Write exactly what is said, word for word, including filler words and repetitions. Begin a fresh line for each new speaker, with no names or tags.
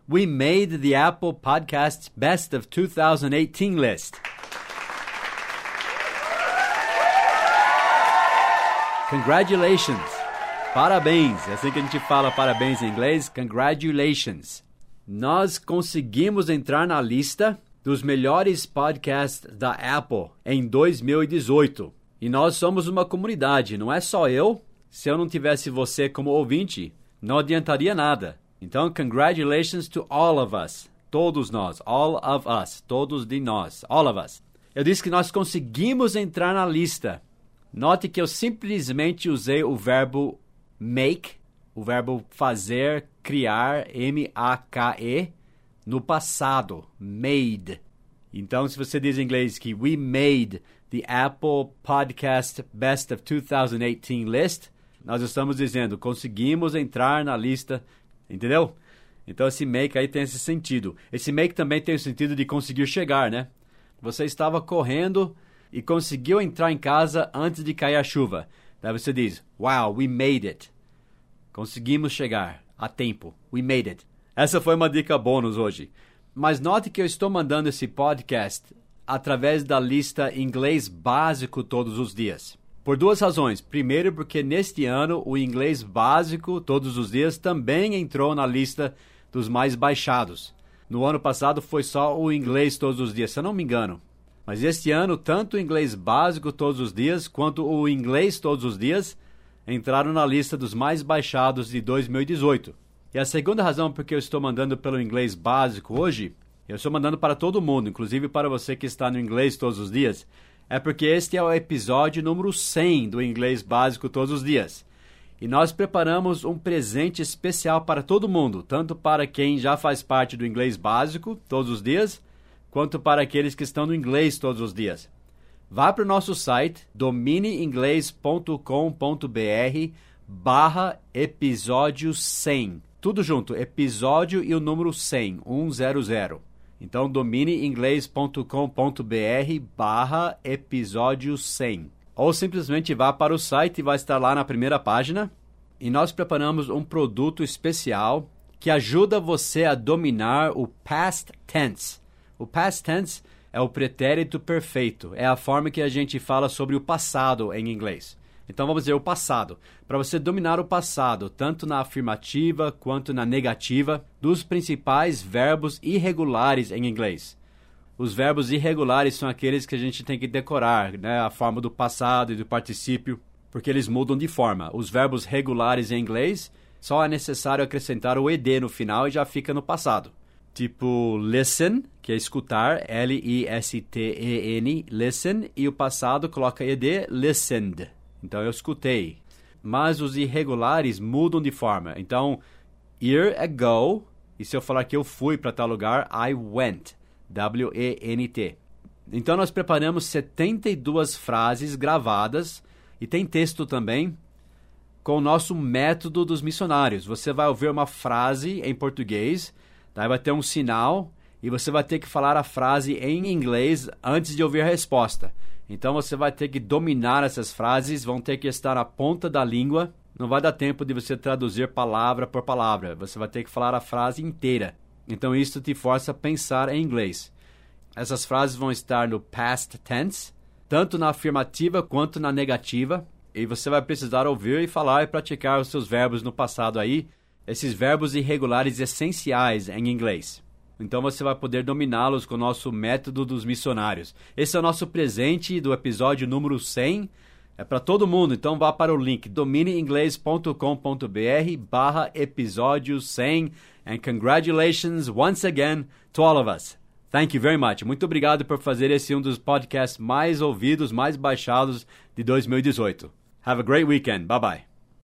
We made the Apple Podcast Best of twenty eighteen list. Congratulations! Parabéns! É assim que a gente fala parabéns em inglês. Congratulations! Nós conseguimos entrar na lista dos melhores podcasts da Apple em dois mil e dezoito. E nós somos uma comunidade, não é só eu. Se eu não tivesse você como ouvinte, não adiantaria nada. Então, congratulations to all of us. Todos nós. All of us. Todos de nós. All of us. Eu disse que nós conseguimos entrar na lista. Note que eu simplesmente usei o verbo make, o verbo fazer, criar, M A K E, no passado. Made. Então, se você diz em inglês que we made the Apple Podcast Best of twenty eighteen list, nós estamos dizendo, conseguimos entrar na lista. Entendeu? Então esse make aí tem esse sentido. Esse make também tem o sentido de conseguir chegar, né? Você estava correndo e conseguiu entrar em casa antes de cair a chuva. Daí você diz, wow, we made it. Conseguimos chegar a tempo. We made it. Essa foi uma dica bônus hoje. Mas note que eu estou mandando esse podcast através da lista Inglês Básico todos os dias. Por duas razões. Primeiro, porque neste ano o Inglês Básico todos os dias também entrou na lista dos mais baixados. No ano passado foi só o Inglês todos os dias, se eu não me engano. Mas este ano, tanto o Inglês Básico todos os dias, quanto o Inglês todos os dias, entraram na lista dos mais baixados de dois mil e dezoito. E a segunda razão por que eu estou mandando pelo Inglês Básico hoje, eu estou mandando para todo mundo, inclusive para você que está no Inglês todos os dias, é porque este é o episódio número cem do Inglês Básico todos os dias. E nós preparamos um presente especial para todo mundo, tanto para quem já faz parte do Inglês Básico todos os dias, quanto para aqueles que estão no inglês todos os dias. Vá para o nosso site, domineinglês ponto com ponto b r barra episódio cem. Tudo junto, episódio e o número cem, cem. Então, domineinglês ponto com ponto b r barra episódio cem. Ou simplesmente vá para o site e vai estar lá na primeira página. E nós preparamos um produto especial que ajuda você a dominar o past tense. O past tense é o pretérito perfeito. É a forma que a gente fala sobre o passado em inglês. Então, vamos dizer o passado. Para você dominar o passado, tanto na afirmativa quanto na negativa, dos principais verbos irregulares em inglês. Os verbos irregulares são aqueles que a gente tem que decorar, né? A forma do passado e do particípio, porque eles mudam de forma. Os verbos regulares em inglês, só é necessário acrescentar o ed no final e já fica no passado. Tipo listen, que é escutar, L I S T E N, listen, e o passado coloca ed, listened. Então, eu escutei. Mas os irregulares mudam de forma. Então, ir é go. E se eu falar que eu fui para tal lugar, I went. W E N T. Então, nós preparamos setenta e duas frases gravadas. E tem texto também. Com o nosso método dos missionários. Você vai ouvir uma frase em português. Daí vai ter um sinal. E você vai ter que falar a frase em inglês antes de ouvir a resposta. Então, você vai ter que dominar essas frases, vão ter que estar na ponta da língua. Não vai dar tempo de você traduzir palavra por palavra. Você vai ter que falar a frase inteira. Então, isso te força a pensar em inglês. Essas frases vão estar no past tense, tanto na afirmativa quanto na negativa. E você vai precisar ouvir e falar e praticar os seus verbos no passado aí. Esses verbos irregulares essenciais em inglês. Então você vai poder dominá-los com o nosso método dos missionários. Esse é o nosso presente do episódio número cem. É para todo mundo, então vá para o link domineinglês ponto com ponto b r barra episódio cem. And congratulations once again to all of us. Thank you very much. Muito obrigado por fazer esse um dos podcasts mais ouvidos, mais baixados de dois mil e dezoito. Have a great weekend. Bye bye.